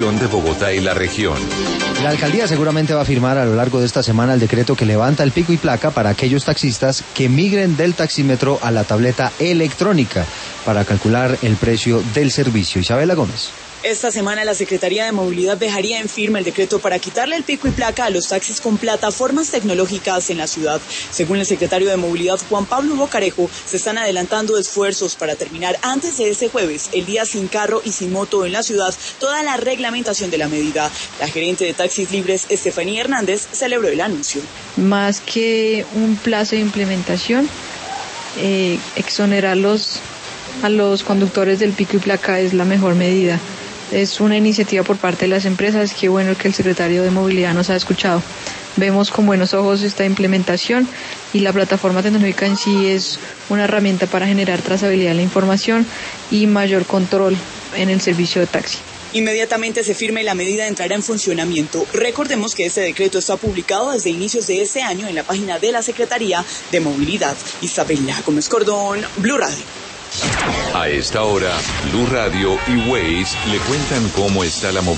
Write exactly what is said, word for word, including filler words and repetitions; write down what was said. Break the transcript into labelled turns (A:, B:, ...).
A: de Bogotá y la región.
B: La alcaldía seguramente va a firmar a lo largo de esta semana el decreto que levanta el pico y placa para aquellos taxistas que migren del taxímetro a la tableta electrónica para calcular el precio del servicio. Isabela Gómez.
C: Esta semana la Secretaría de Movilidad dejaría en firme el decreto para quitarle el pico y placa a los taxis con plataformas tecnológicas en la ciudad. Según el secretario de Movilidad, Juan Pablo Bocarejo, se están adelantando esfuerzos para terminar antes de ese jueves, el día sin carro y sin moto en la ciudad, toda la reglamentación de la medida. La gerente de Taxis Libres, Estefanía Hernández, celebró el anuncio.
D: Más que un plazo de implementación, eh, exonerarlos a los conductores del pico y placa es la mejor medida. Es una iniciativa por parte de las empresas, qué bueno que el secretario de Movilidad nos ha escuchado. Vemos con buenos ojos esta implementación y la plataforma tecnológica en sí es una herramienta para generar trazabilidad de la información y mayor control en el servicio de taxi.
C: Inmediatamente se firme la medida entrará en funcionamiento. Recordemos que este decreto está publicado desde inicios de este año en la página de la Secretaría de Movilidad. Isabela Gómez Cordón, Blue Radio.
A: A esta hora, Blue Radio y Waze le cuentan cómo está la movilidad.